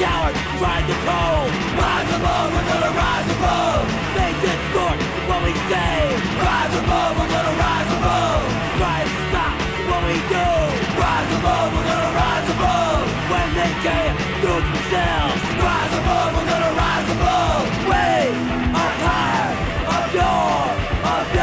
cowards trying to control. Rise above, we're gonna rise above. They distort what we say. Rise above, we're gonna rise above. Try to stop what we do. Rise above, we're gonna rise above. When they can't do it themselves. Rise above, we're